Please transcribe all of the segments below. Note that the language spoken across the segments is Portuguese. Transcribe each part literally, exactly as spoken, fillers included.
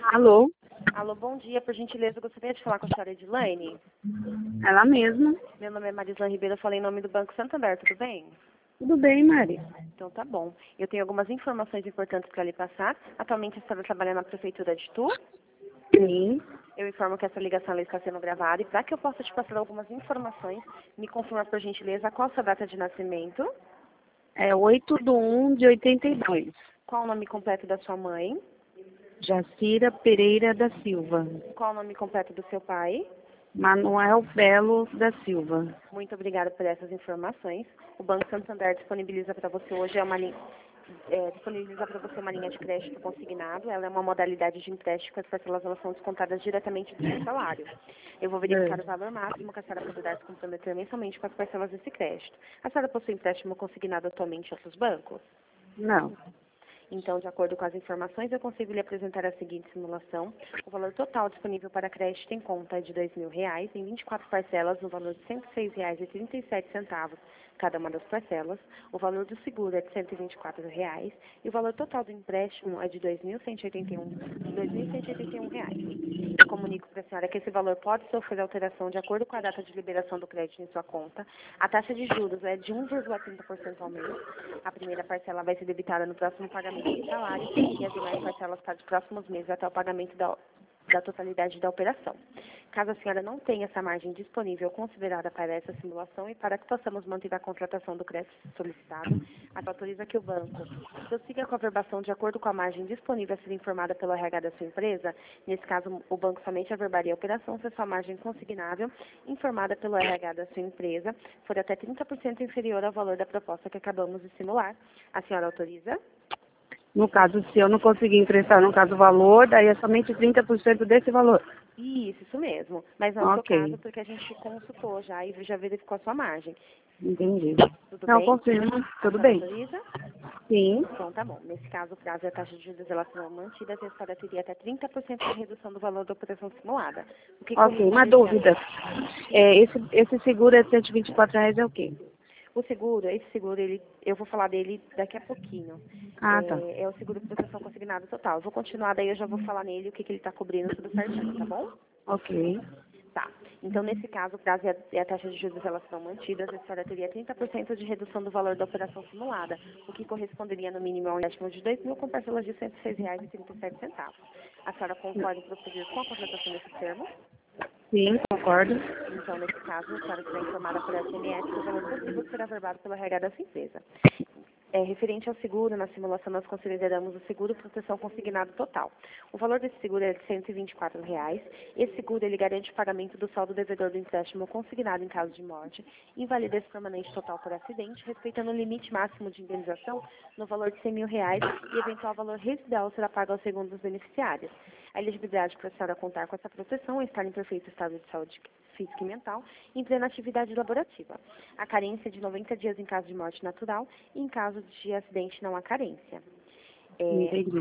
Alô? Alô, bom dia. Por gentileza, eu gostaria de falar com a senhora Edilane. Ela mesma. Meu nome é Marislan Ribeiro, eu falei em nome do Banco Santander, tudo bem? Tudo bem, Mari? Então tá bom. Eu tenho algumas informações importantes para lhe passar. Atualmente a senhora trabalha na Prefeitura de Itu. Sim. Eu informo que essa ligação ela está sendo gravada e para que eu possa te passar algumas informações, me confirma por gentileza qual a sua data de nascimento, É oito de um de oitenta e dois. qual o nome completo da sua mãe, Jacira Pereira da Silva. qual o nome completo do seu pai. Manuel Belo da Silva. Muito obrigada por essas informações. O Banco Santander disponibiliza para você hoje é uma linha, é, disponibiliza para você uma linha de crédito consignado. Ela é uma modalidade de empréstimo que as parcelas elas são descontadas diretamente do seu salário. Eu vou verificar É. o valor máximo que a senhora poderá se comprometer mensalmente com as parcelas desse crédito. A senhora possui empréstimo consignado atualmente em outros bancos? Não. Então, de acordo com as informações, eu consigo lhe apresentar a seguinte simulação. O valor total disponível para crédito em conta é de dois mil reais, em vinte e quatro parcelas, no valor de cento e seis reais e trinta e sete centavos cada uma das parcelas. O valor do seguro é de cento e vinte e quatro reais e o valor total do empréstimo é de dois mil cento e oitenta e um, de dois mil cento e oitenta e um reais. Eu comunico para a senhora que esse valor pode sofrer alteração de acordo com a data de liberação do crédito em sua conta. A taxa de juros é de um vírgula trinta por cento ao mês. A primeira parcela vai ser debitada no próximo pagamento do salário e as demais parcelas para os próximos meses até o pagamento da, da totalidade da operação. Caso a senhora não tenha essa margem disponível considerada para essa simulação e para que possamos manter a contratação do crédito solicitado, a senhora autoriza que o banco prossiga com a verbação de acordo com a margem disponível a ser informada pelo R H da sua empresa. Nesse caso, o banco somente averbaria a operação se a sua margem consignável informada pelo R H da sua empresa for até trinta por cento inferior ao valor da proposta que acabamos de simular. A senhora autoriza? No caso, se eu não conseguir emprestar, no caso, o valor, daí é somente trinta por cento desse valor. Isso, isso mesmo. Mas não é o seu Ok. caso, porque a gente consultou já e já verificou a sua margem. Entendi. Tudo Não, bem? confirmo. Tudo A senhora bem. autoriza? Sim. Então tá bom. Nesse caso, o prazo e a taxa de juros elas serão mantidas e a senhora teria até trinta por cento de redução do valor da operação simulada. O que Ok, uma corresponderia... dúvida. É, esse, esse seguro é cento e vinte e quatro reais, é o quê? O seguro, esse seguro, ele, eu vou falar dele daqui a pouquinho. Ah, tá. É, é o seguro de proteção consignado total. Eu vou continuar, daí eu já vou falar nele o que, que ele está cobrindo tudo certinho, tá bom? Ok. Tá. Então, nesse caso, o prazo e a, e a taxa de juros elas serão mantidas, a senhora teria trinta por cento de redução do valor da operação simulada, o que corresponderia no mínimo a um empréstimo de dois mil com parcelas de cento e seis reais e trinta e sete centavos. A senhora concorda em prosseguir com a contratação desse termo? Sim, concordo. Então, nesse caso, a senhora será informada por S M S do valor possível que será averbado pela R H da sua empresa. É, referente ao seguro, na simulação nós consideramos o seguro proteção consignado total. O valor desse seguro é de cento e vinte e quatro reais. Esse seguro ele garante o pagamento do saldo devedor do empréstimo consignado em caso de morte, invalidez permanente total por acidente, respeitando o limite máximo de indenização no valor de cem mil reais e eventual valor residual será pago aos segundos beneficiários. A elegibilidade para a senhora contar com essa proteção é estar em perfeito estado de saúde física e mental e em plena atividade laborativa. A carência é de noventa dias em caso de morte natural e em caso de acidente não há carência. É, Entendi.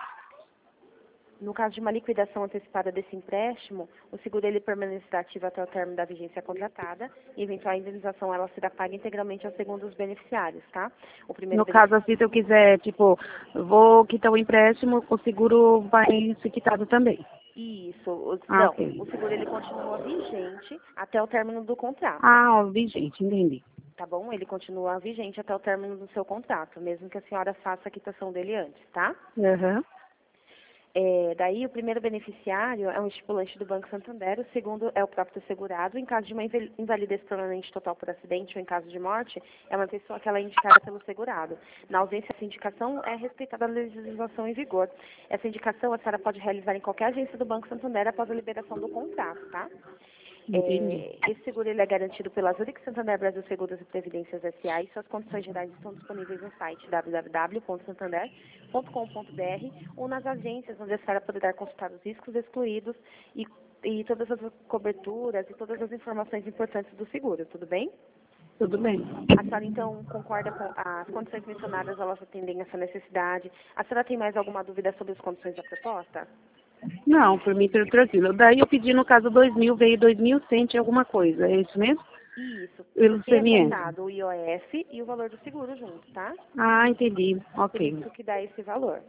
no caso de uma liquidação antecipada desse empréstimo, o seguro ele permanecerá ativo até o término da vigência contratada e eventual indenização ela será paga integralmente aos segundos beneficiários, tá? O primeiro No caso, assim, se eu quiser, tipo, vou quitar o empréstimo, o seguro vai ser quitado também. Isso, o- Ah, não, ok. o seguro ele continua vigente até o término do contrato, Ah, ó, vigente, entendi. tá bom? Ele continua vigente até o término do seu contrato, mesmo que a senhora faça a quitação dele antes, tá? Aham. É, daí, o primeiro beneficiário é um estipulante do Banco Santander, o segundo é o próprio segurado. Em caso de uma inval- invalidez permanente total por acidente ou em caso de morte, é uma pessoa que ela é indicada pelo segurado. Na ausência dessa indicação, é respeitada a legislação em vigor. Essa indicação a senhora pode realizar em qualquer agência do Banco Santander após a liberação do contrato, tá? Entendi. É, esse seguro ele é garantido pela Zurich Santander Brasil Seguros e Previdências S A e suas condições gerais estão disponíveis no site w w w ponto santander ponto com ponto b r ou nas agências onde a senhora poderá consultar os riscos excluídos e, e todas as coberturas e todas as informações importantes do seguro, tudo bem? Tudo bem. A senhora então concorda com as condições mencionadas, elas atendem essa necessidade. A senhora tem mais alguma dúvida sobre as condições da proposta? Não, por mim, tudo tranquilo. Daí eu pedi, no caso, dois mil, veio dois mil cento e alguma coisa. É isso mesmo? Isso, Pelo porque é C M S. contado o I O F e o valor do seguro junto, tá? Ah, entendi. Por Ok. isso que dá esse valor.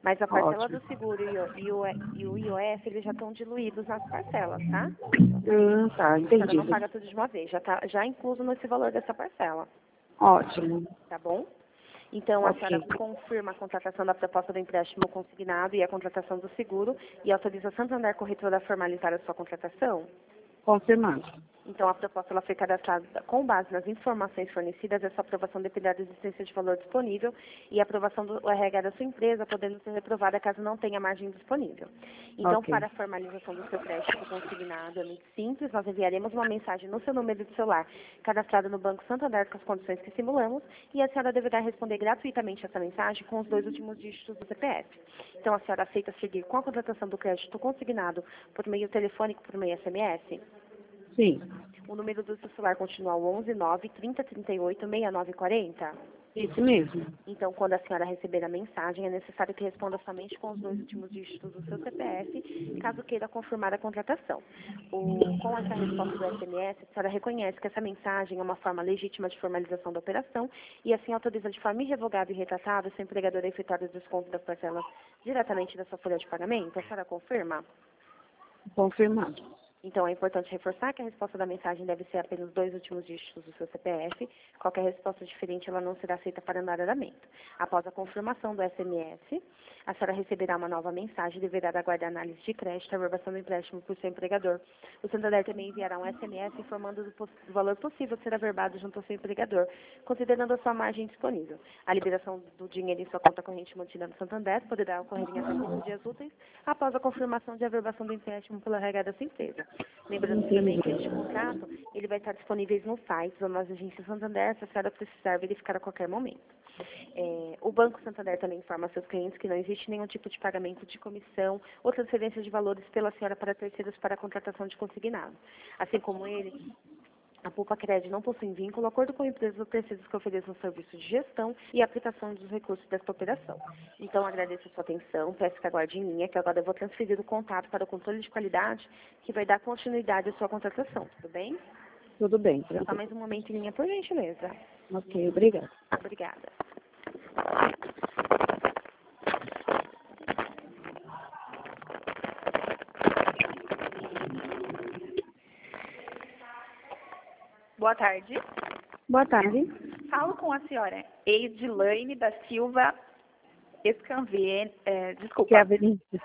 Mas a parcela Ótimo. do seguro e o, e o, e o I O F, eles já estão diluídos nas parcelas, tá? Hum, tá, A senhora não entendido. paga tudo de uma vez, já está já incluso nesse valor dessa parcela, Ótimo. tá bom? Então, a senhora Ok. confirma a contratação da proposta do empréstimo consignado e a contratação do seguro e autoriza a Santander Corretora a formalizar a sua contratação? Confirmado. Então, a proposta ela foi cadastrada com base nas informações fornecidas, essa aprovação dependerá da existência de valor disponível e a aprovação do R H da sua empresa, podendo ser reprovada caso não tenha margem disponível. Então, Ok. para a formalização do seu crédito consignado, é muito simples, nós enviaremos uma mensagem no seu número de celular, cadastrado no Banco Santander com as condições que simulamos, e a senhora deverá responder gratuitamente essa mensagem com os dois últimos dígitos do C P F. Então, a senhora aceita seguir com a contratação do crédito consignado por meio telefônico, por meio S M S? Sim. O número do seu celular continua o onze nove, trinta, trinta e oito, sessenta e nove quarenta? Isso mesmo. Então, quando a senhora receber a mensagem, é necessário que responda somente com os dois últimos dígitos do seu C P F, caso queira confirmar a contratação. O, com essa resposta do S M S, a senhora reconhece que essa mensagem é uma forma legítima de formalização da operação e assim autoriza de forma irrevogável e retratável seu empregador a efetuar o desconto das parcelas diretamente da sua folha de pagamento. A senhora confirma? Confirmado. Então, é importante reforçar que a resposta da mensagem deve ser apenas dois últimos dígitos do seu C P F. Qualquer resposta diferente, ela não será aceita para anularamento. Após a confirmação do S M S, a senhora receberá uma nova mensagem e deverá aguardar análise de crédito e averbação do empréstimo por seu empregador. O Santander também enviará um S M S informando do, poss do valor possível de ser averbado junto ao seu empregador, considerando a sua margem disponível. A liberação do dinheiro em sua conta corrente mantida no Santander poderá ocorrer em até cinco dias úteis após a confirmação de averbação do empréstimo pela R H da sua empresa. Lembrando também que este contrato ele vai estar disponível no site ou nas agências Santander, se a senhora precisar verificar a qualquer momento. É, o Banco Santander também informa a seus clientes que não existe nenhum tipo de pagamento de comissão ou transferência de valores pela senhora para terceiros para a contratação de consignado. Assim como ele, a Poupa Cred não possui vínculo, acordo com empresas ou terceiros que ofereçam serviço de gestão e aplicação dos recursos desta operação. Então, agradeço a sua atenção, peço que aguarde em linha, que agora eu vou transferir o contato para o controle de qualidade, que vai dar continuidade à sua contratação, tudo bem? Tudo bem, Só tranquilo. mais um momento em linha, por gentileza. Ok, obrigado. Obrigada. Boa tarde. Boa tarde. Falo com a senhora Edilane da Silva Escanvien. É, desculpa. Que é a Vinícius.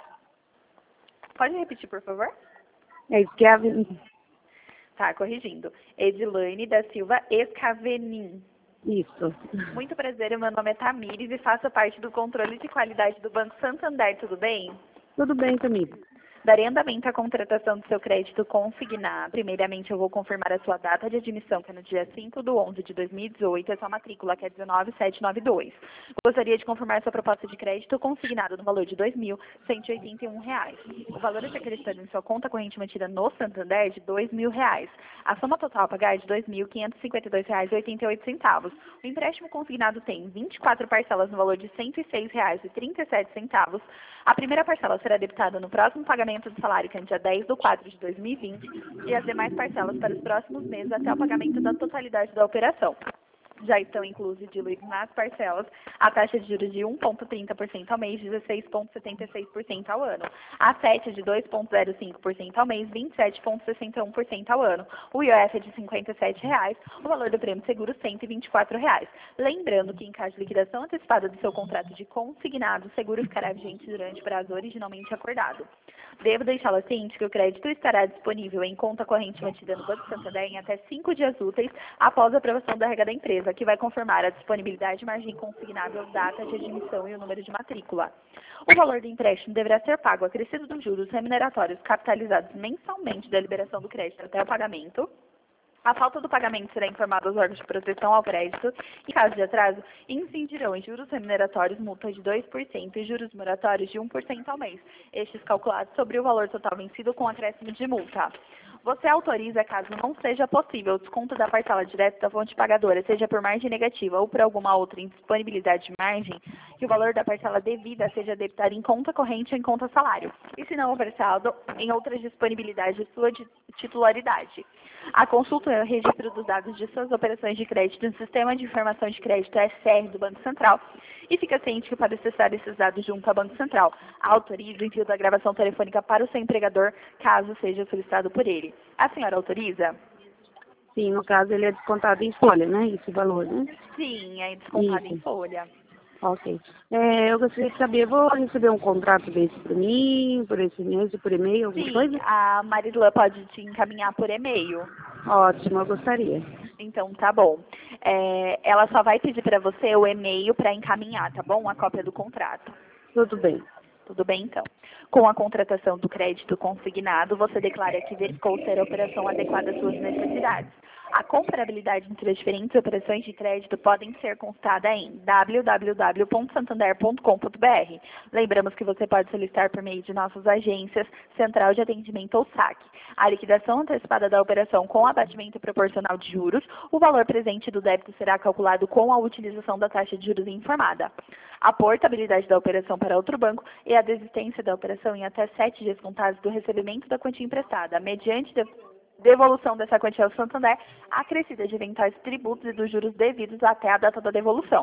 Pode repetir, por favor? É isso que é a Vinícius. Tá, corrigindo. Edilane da Silva Escavenin. Isso. Muito prazer, meu nome é Tamires e faço parte do controle de qualidade do Banco Santander, tudo bem? Tudo bem, Camila. Darei andamento à contratação do seu crédito consignado. Primeiramente, eu vou confirmar a sua data de admissão, que é no dia cinco de onze de dois mil e dezoito, e a sua matrícula, que é dezenove mil setecentos e noventa e dois. Gostaria de confirmar sua proposta de crédito consignado no valor de dois mil cento e oitenta e um reais. O valor a ser acreditado em sua conta corrente mantida no Santander é de dois mil reais. A soma total a pagar é de dois mil quinhentos e cinquenta e dois reais e oitenta e oito centavos. O empréstimo consignado tem vinte e quatro parcelas no valor de cento e seis reais e trinta e sete centavos. A primeira parcela será debitada no próximo pagamento do salário, que é no dia dez de quatro de dois mil e vinte, e as demais parcelas para os próximos meses até o pagamento da totalidade da operação. Já estão inclusos e diluídos nas parcelas a taxa de juros de um vírgula trinta por cento ao mês, dezesseis vírgula setenta e seis por cento ao ano. A sete de dois vírgula zero cinco por cento ao mês, vinte e sete vírgula sessenta e um por cento ao ano. O I O F é de cinquenta e sete reais, o valor do prêmio seguro cento e vinte e quatro reais. Lembrando que em caso de liquidação antecipada do seu contrato de consignado, o seguro ficará vigente durante o prazo originalmente acordado. Devo deixá-la ciente que o crédito estará disponível em conta corrente mantida no Banco Santander em até cinco dias úteis após a aprovação da regra da empresa, que vai confirmar a disponibilidade, margem consignável, data de admissão e o número de matrícula. O valor do empréstimo deverá ser pago acrescido dos juros remuneratórios capitalizados mensalmente da liberação do crédito até o pagamento. A falta do pagamento será informada aos órgãos de proteção ao crédito e, caso de atraso, incidirão em juros remuneratórios multa de dois por cento e juros moratórios de um por cento ao mês, estes calculados sobre o valor total vencido com acréscimo de multa. Você autoriza, caso não seja possível, o desconto da parcela direta da fonte pagadora, seja por margem negativa ou por alguma outra indisponibilidade de margem, que o valor da parcela devida seja debitado em conta corrente ou em conta salário, e se não houver saldo, em outras disponibilidades de sua titularidade. A consulta e o registro dos dados de suas operações de crédito no Sistema de Informação de Crédito S R do Banco Central e fica ciente que para acessar esses dados junto ao Banco Central, autoriza o envio da gravação telefônica para o seu empregador, caso seja solicitado por ele. A senhora autoriza? Sim, no caso ele é descontado em folha, né? Esse valor, né? Sim, é descontado Isso. em folha. Ok. É, eu gostaria de saber, vou receber um contrato desse para mim, por esse mês, por e-mail, alguma Sim, coisa? a Marilã pode te encaminhar por e-mail. Ótimo, eu gostaria. Então, tá bom. É, ela só vai pedir para você o e-mail para encaminhar, tá bom? A cópia do contrato. Tudo bem. Tudo bem, então. Com a contratação do crédito consignado, você declara que verificou ser a operação adequada às suas necessidades. A comparabilidade entre as diferentes operações de crédito podem ser consultada em w w w ponto santander ponto com ponto b r. Lembramos que você pode solicitar por meio de nossas agências, Central de Atendimento ou S A C. A liquidação antecipada da operação com abatimento proporcional de juros, o valor presente do débito será calculado com a utilização da taxa de juros informada. A portabilidade da operação para outro banco e a desistência da operação em até sete dias contados do recebimento da quantia emprestada, mediante de devolução dessa quantia ao Santander, acrescida de eventuais tributos e dos juros devidos até a data da devolução.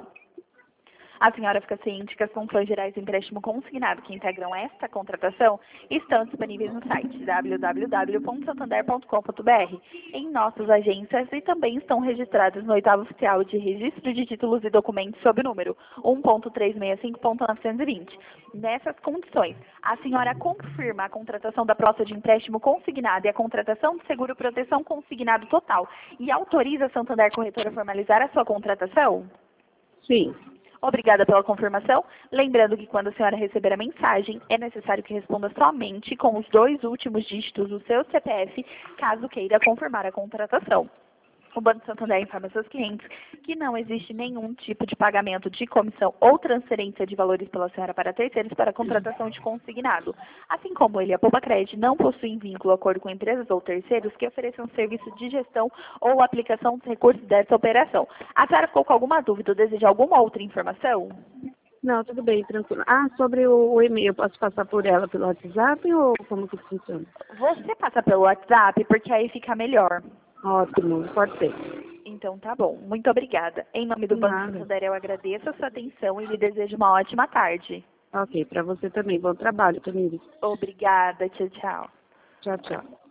A senhora fica ciente que as funções gerais do empréstimo consignado que integram esta contratação estão disponíveis no site w w w ponto santander ponto com ponto b r, em nossas agências e também estão registradas no oitavo oficial de registro de títulos e documentos sob o número um ponto trezentos e sessenta e cinco ponto novecentos e vinte. Nessas condições, a senhora confirma a contratação da proposta de empréstimo consignado e a contratação de seguro proteção consignado total e autoriza a Santander Corretora a formalizar a sua contratação? Sim. Obrigada pela confirmação. Lembrando que quando a senhora receber a mensagem, é necessário que responda somente com os dois últimos dígitos do seu C P F, caso queira confirmar a contratação. O Banco Santander informa seus clientes que não existe nenhum tipo de pagamento de comissão ou transferência de valores pela senhora para terceiros para a contratação de consignado. Assim como ele, a Poupa Cred não possuem vínculo acordo com empresas ou terceiros que ofereçam serviço de gestão ou aplicação dos recursos dessa operação. A senhora ficou com alguma dúvida ou deseja alguma outra informação? Não, tudo bem, tranquilo. Ah, sobre o, o e-mail, eu posso passar por ela pelo WhatsApp ou como que funciona? Você passa pelo WhatsApp porque aí fica melhor. Ótimo, pode ser. Então tá bom. Muito obrigada. Em nome do Banco Nada. Santander, eu agradeço a sua atenção e lhe desejo uma ótima tarde. Ok, para você também. Bom trabalho, Tamires. Obrigada. Tchau, tchau. Tchau, tchau.